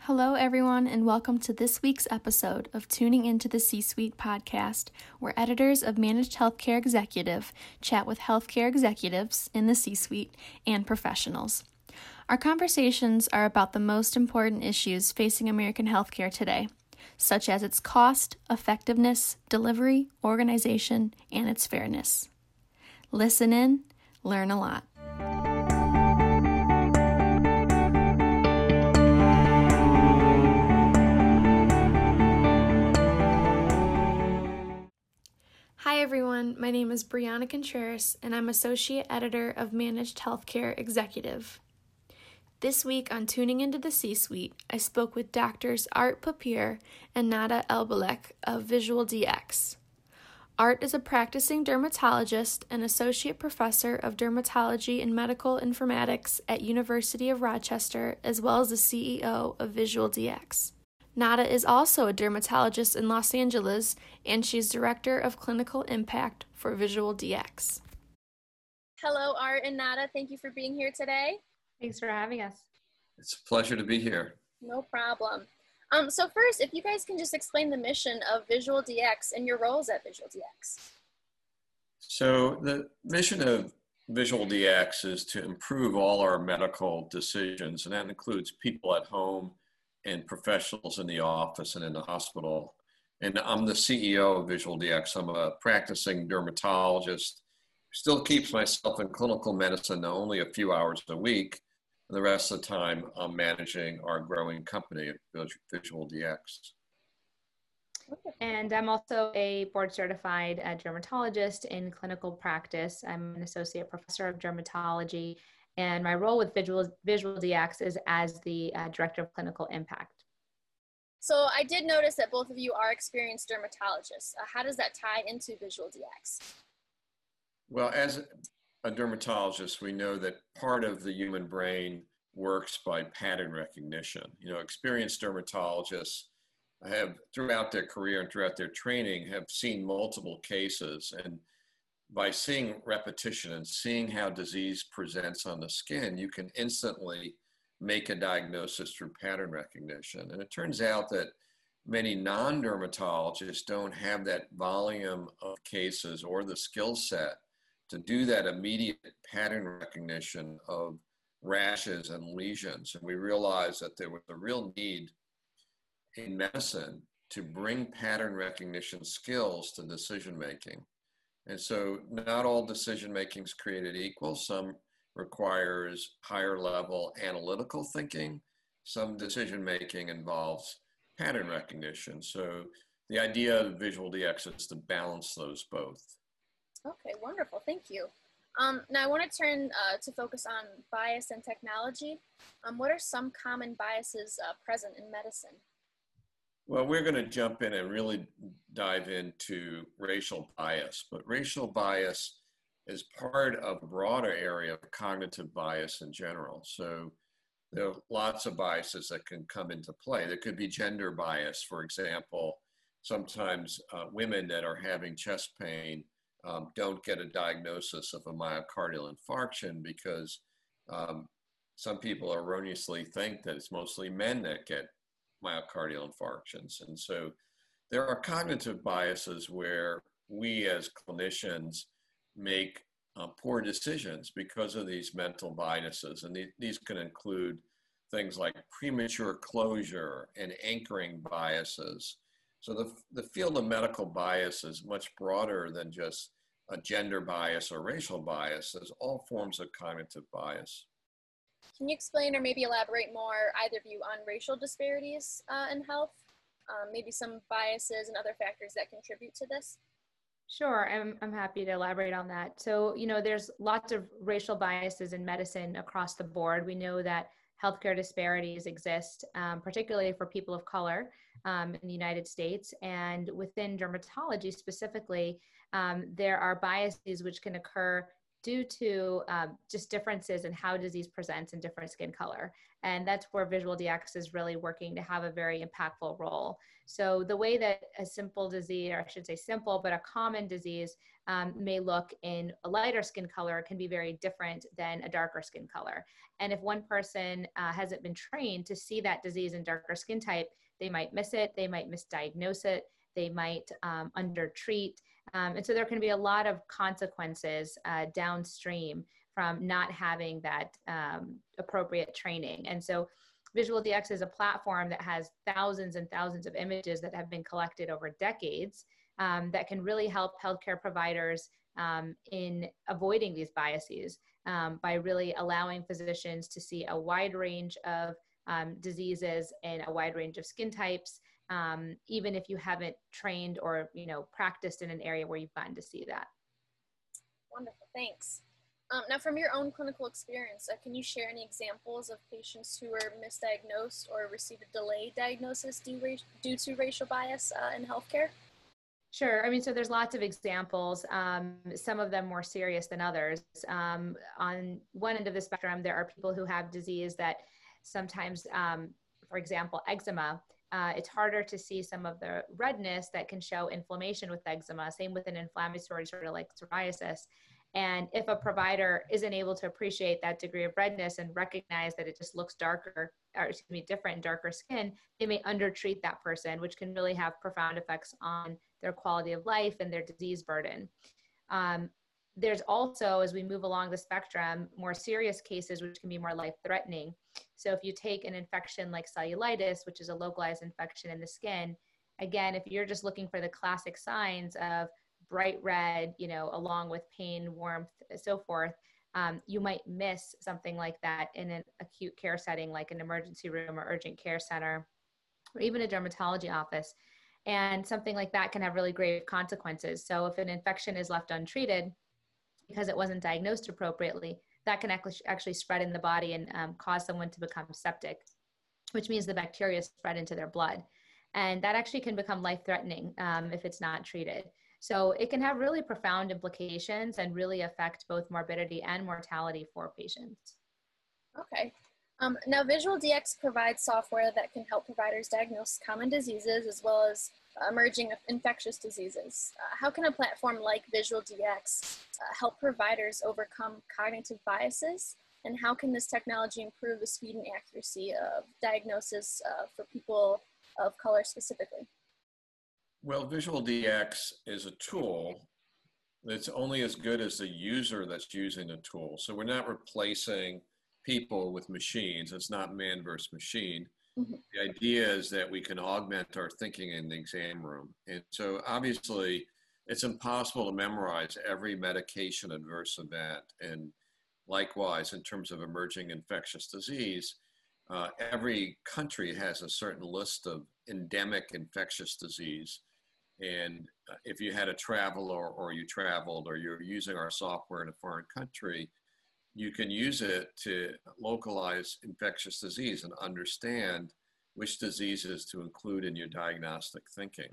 Hello, everyone, and welcome to this week's episode of Tuning Into the C-Suite podcast, where editors of Managed Healthcare Executive chat with healthcare executives in the C-Suite and professionals. Our conversations are about the most important issues facing American healthcare today, such as its cost, effectiveness, delivery, organization, and its fairness. Listen in, learn a lot. Hi everyone, my name is Brianna Contreras and I'm Associate Editor of Managed Healthcare Executive. This week on Tuning Into the C-Suite, I spoke with Doctors Art Papier and Nada Elbalek of Visual DX. Art is a practicing dermatologist and Associate Professor of Dermatology and Medical Informatics at University of Rochester, as well as the CEO of Visual DX. Nada is also a dermatologist in Los Angeles, and she's Director of Clinical Impact for Visual DX. Hello, Art and Nada. Thank you for being here today. Thanks for having us. It's a pleasure to be here. No problem. So first, if you guys can just explain the mission of Visual DX and your roles at Visual DX. So the mission of Visual DX is to improve all our medical decisions, and that includes people at home and professionals in the office and in the hospital. And I'm the CEO of Visual DX. I'm a practicing dermatologist, still keeps myself in clinical medicine only a few hours a week. And the rest of the time, I'm managing our growing company at Visual DX. And I'm also a board certified dermatologist in clinical practice. I'm an associate professor of dermatology, and my role with Visual DX is as the director of clinical impact. So I did notice that both of you are experienced dermatologists. How does that tie into Visual DX? Well, as a dermatologist, we know that part of the human brain works by pattern recognition. Experienced dermatologists have, throughout their career and throughout their training, have seen multiple cases. And by seeing repetition and seeing how disease presents on the skin, you can instantly make a diagnosis through pattern recognition. And it turns out that many non-dermatologists don't have that volume of cases or the skill set to do that immediate pattern recognition of rashes and lesions. And we realized that there was a real need in medicine to bring pattern recognition skills to decision-making. And so not all decision-making is created equal. Some requires higher level analytical thinking. Some decision-making involves pattern recognition. So the idea of Visual DX is to balance those both. Okay, wonderful. Thank you. Now I want to turn to focus on bias and technology. What are some common biases present in medicine? Well, we're going to jump in and really dive into racial bias, but racial bias is part of a broader area of cognitive bias in general. So there are lots of biases that can come into play. There could be gender bias, for example. Sometimes women that are having chest pain don't get a diagnosis of a myocardial infarction because some people erroneously think that it's mostly men that get myocardial infarctions. And so there are cognitive biases where we as clinicians make poor decisions because of these mental biases. And these can include things like premature closure and anchoring biases. So the field of medical bias is much broader than just a gender bias or racial bias. There's all forms of cognitive bias. Can you explain or maybe elaborate more, either of you, on racial disparities in health? Maybe some biases and other factors that contribute to this? Sure, I'm happy to elaborate on that. So, there's lots of racial biases in medicine across the board. We know that healthcare disparities exist, particularly for people of color in the United States. And within dermatology specifically, there are biases which can occur due to just differences in how disease presents in different skin color. And that's where Visual DX is really working to have a very impactful role. So the way that a simple disease, or I should say simple, but a common disease may look in a lighter skin color can be very different than a darker skin color. And if one person hasn't been trained to see that disease in darker skin type, they might miss it, they might misdiagnose it, they might undertreat. And so there can be a lot of consequences downstream from not having that appropriate training. And so Visual DX is a platform that has thousands and thousands of images that have been collected over decades that can really help healthcare providers in avoiding these biases by really allowing physicians to see a wide range of diseases and a wide range of skin types, even if you haven't trained or practiced in an area where you've gotten to see that. Wonderful, thanks. Now, from your own clinical experience, can you share any examples of patients who were misdiagnosed or received a delayed diagnosis due to racial bias in healthcare? Sure. I mean, so there's lots of examples, some of them more serious than others. On one end of the spectrum, there are people who have disease that sometimes, for example, eczema, it's harder to see some of the redness that can show inflammation with eczema, same with an inflammatory disorder like psoriasis. And if a provider isn't able to appreciate that degree of redness and recognize that it just looks darker, or excuse me, different in darker skin, they may undertreat that person, which can really have profound effects on their quality of life and their disease burden. There's also, as we move along the spectrum, more serious cases which can be more life-threatening. So if you take an infection like cellulitis, which is a localized infection in the skin, again, if you're just looking for the classic signs of bright red, along with pain, warmth, so forth, you might miss something like that in an acute care setting, like an emergency room or urgent care center, or even a dermatology office. And something like that can have really grave consequences. So if an infection is left untreated because it wasn't diagnosed appropriately, that can actually spread in the body and cause someone to become septic, which means the bacteria spread into their blood. And that actually can become life-threatening if it's not treated. So it can have really profound implications and really affect both morbidity and mortality for patients. Okay. Now, Visual DX provides software that can help providers diagnose common diseases as well as emerging infectious diseases. How can a platform like Visual DX help providers overcome cognitive biases? And how can this technology improve the speed and accuracy of diagnosis for people of color specifically? Well, Visual DX is a tool that's only as good as the user that's using the tool. So we're not replacing people with machines. It's not man versus machine. Mm-hmm. The idea is that we can augment our thinking in the exam room. And so obviously it's impossible to memorize every medication adverse event. And likewise, in terms of emerging infectious disease, every country has a certain list of endemic infectious disease. And if you had to travel or you traveled or you're using our software in a foreign country, you can use it to localize infectious disease and understand which diseases to include in your diagnostic thinking.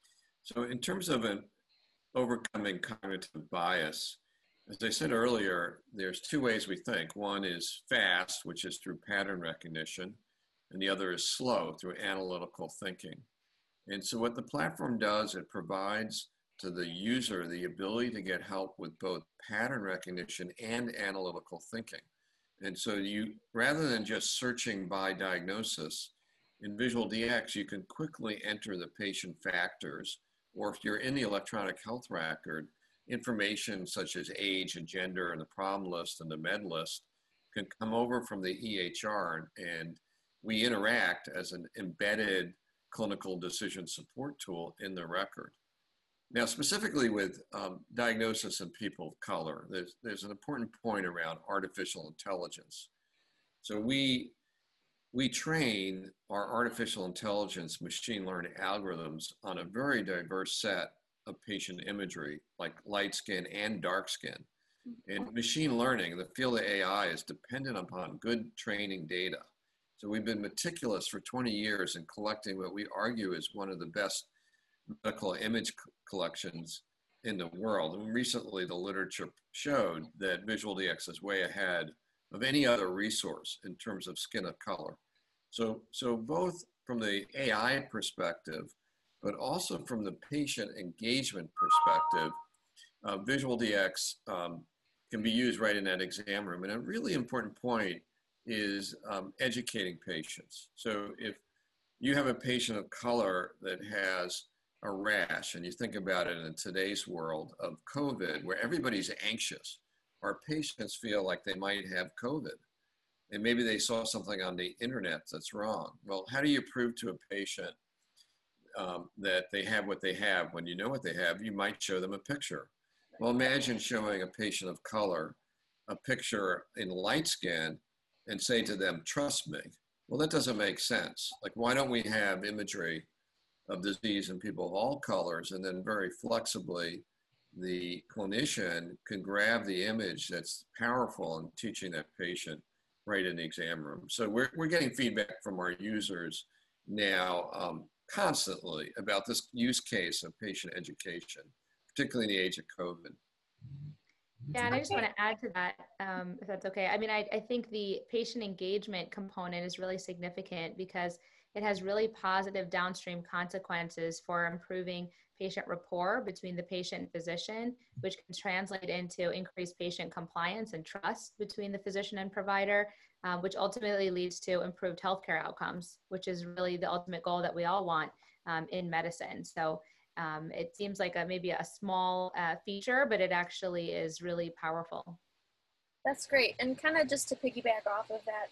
So in terms of overcoming cognitive bias, as I said earlier, there's two ways we think. One is fast, which is through pattern recognition, and the other is slow, through analytical thinking. And so what the platform does, it provides to the user the ability to get help with both pattern recognition and analytical thinking. And so you, rather than just searching by diagnosis, in Visual DX, you can quickly enter the patient factors, or if you're in the electronic health record, information such as age and gender and the problem list and the med list can come over from the EHR, and we interact as an embedded clinical decision support tool in the record. Now, specifically with diagnosis in people of color, there's an important point around artificial intelligence. So we train our artificial intelligence machine learning algorithms on a very diverse set of patient imagery, like light skin and dark skin. And machine learning, the field of AI, is dependent upon good training data. So we've been meticulous for 20 years in collecting what we argue is one of the best medical image collections in the world. And recently, the literature showed that Visual DX is way ahead of any other resource in terms of skin of color. So both from the AI perspective, but also from the patient engagement perspective, Visual DX can be used right in that exam room. And a really important point is educating patients. So if you have a patient of color that has a rash, and you think about it in today's world of COVID, where everybody's anxious, our patients feel like they might have COVID. And maybe they saw something on the internet that's wrong. Well, how do you prove to a patient that they have what they have? When you know what they have, you might show them a picture. Well, imagine showing a patient of color a picture in light skin and say to them, trust me. Well, that doesn't make sense. Like, why don't we have imagery of disease in people of all colors, and then very flexibly, the clinician can grab the image that's powerful in teaching that patient right in the exam room. So we're getting feedback from our users now constantly about this use case of patient education, particularly in the age of COVID. Yeah, and I just want to add to that, if that's okay. I mean, I think the patient engagement component is really significant because it has really positive downstream consequences for improving patient rapport between the patient and physician, which can translate into increased patient compliance and trust between the physician and provider, which ultimately leads to improved healthcare outcomes, which is really the ultimate goal that we all want in medicine. So it seems like maybe a small feature, but it actually is really powerful. That's great. And kind of just to piggyback off of that,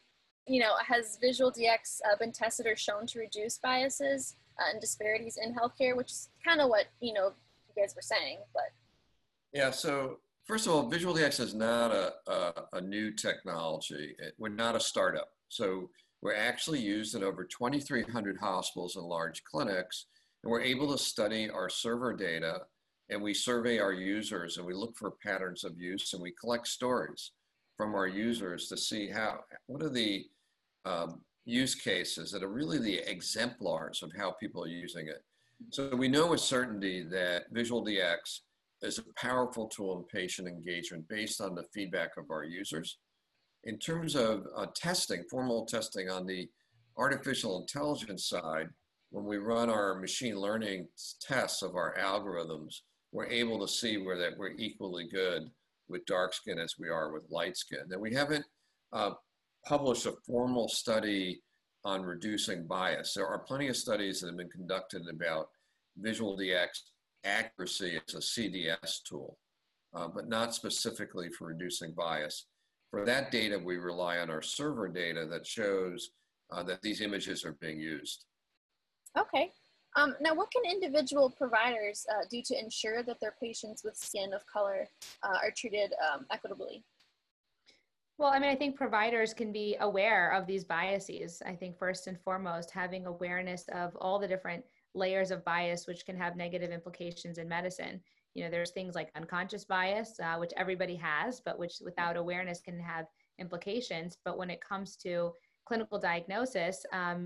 has Visual DX been tested or shown to reduce biases and disparities in healthcare, which is kind of what, you guys were saying, but. Yeah, so first of all, Visual DX is not a new technology. We're not a startup. So we're actually used in over 2,300 hospitals and large clinics, and we're able to study our server data, and we survey our users, and we look for patterns of use, and we collect stories from our users to see what are the use cases that are really the exemplars of how people are using it. So we know with certainty that Visual DX is a powerful tool in patient engagement based on the feedback of our users. In terms of testing, formal testing on the artificial intelligence side, when we run our machine learning tests of our algorithms, we're able to see that we're equally good with dark skin as we are with light skin. Now, we haven't published a formal study on reducing bias. There are plenty of studies that have been conducted about Visual DX accuracy as a CDS tool, but not specifically for reducing bias. For that data, we rely on our server data that shows that these images are being used. Okay. Now, what can individual providers do to ensure that their patients with skin of color are treated equitably? Well, I mean, I think providers can be aware of these biases. I think first and foremost, having awareness of all the different layers of bias, which can have negative implications in medicine. There's things like unconscious bias, which everybody has, but which without awareness can have implications. But when it comes to clinical diagnosis,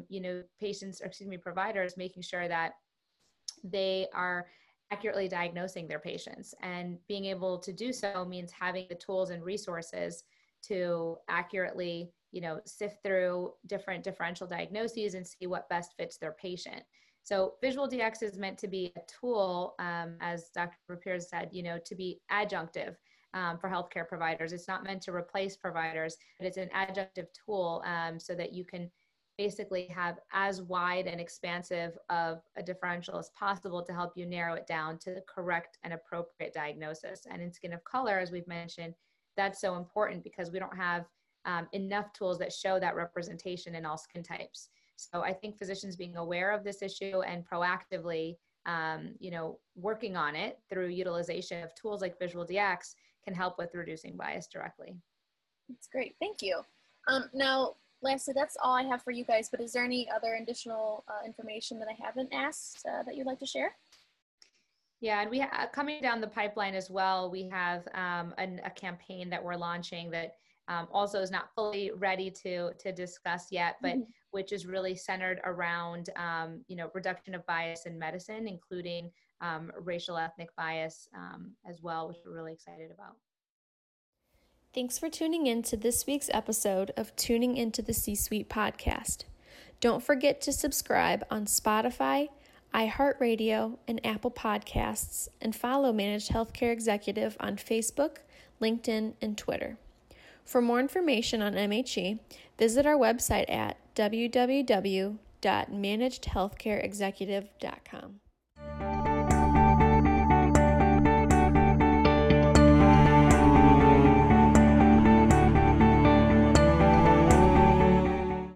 providers making sure that they are accurately diagnosing their patients, and being able to do so means having the tools and resources to accurately, sift through different differential diagnoses and see what best fits their patient. So Visual DX is meant to be a tool, as Dr. Rapiers said, to be adjunctive for healthcare providers. It's not meant to replace providers, but it's an adjunctive tool so that you can basically have as wide and expansive of a differential as possible to help you narrow it down to the correct and appropriate diagnosis. And in skin of color, as we've mentioned, that's so important because we don't have enough tools that show that representation in all skin types. So I think physicians being aware of this issue and proactively, working on it through utilization of tools like Visual DX can help with reducing bias directly. That's great. Thank you. Now, lastly, that's all I have for you guys, but is there any other additional information that I haven't asked that you'd like to share? Yeah, and we coming down the pipeline as well, we have a campaign that we're launching that also is not fully ready to discuss yet, but which is really centered around reduction of bias in medicine, including racial ethnic bias as well, which we're really excited about. Thanks for tuning in to this week's episode of Tuning Into the C-Suite podcast. Don't forget to subscribe on Spotify, iHeartRadio, and Apple Podcasts, and follow Managed Healthcare Executive on Facebook, LinkedIn, and Twitter. For more information on MHE, visit our website at www.managedhealthcareexecutive.com.